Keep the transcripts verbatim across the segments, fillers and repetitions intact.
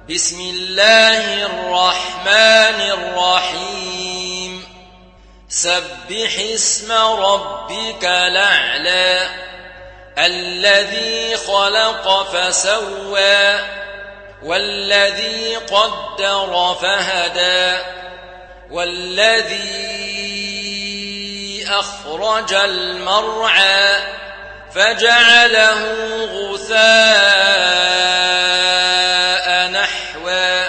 بسم الله الرحمن الرحيم سبح اسم ربك الأعلى الذي خلق فسوى والذي قدر فهدى والذي أخرج المرعى فجعله غثاء نحوا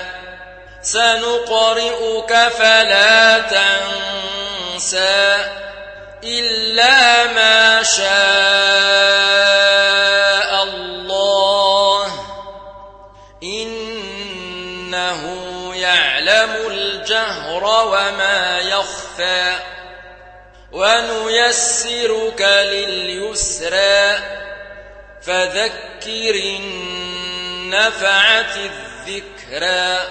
سنقرئك فلا تنسى إلا ما شاء الله إنه يعلم الجهر وما يخفى ونيسرك لليسرى فذكر إن نفعت الذكرى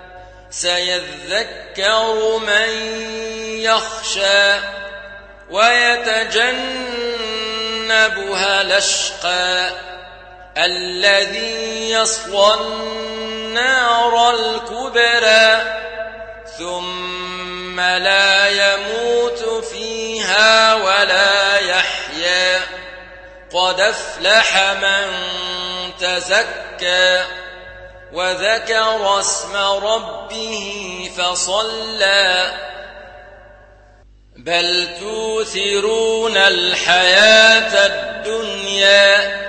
سيذكر من يخشى ويتجنبها الأشقى الذي يصلى النار الكبرى ثم لا يموت فيها ولا يحيا قد أفلح من تزكى وذكر اسم ربه فصلى بل توثرون الحياة الدنيا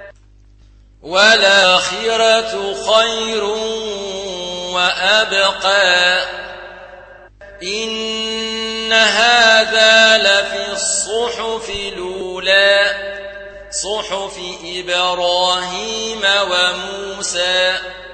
والآخرة خير وأبقى إن هذا لفي الصحف الأولى صحف إبراهيم وموسى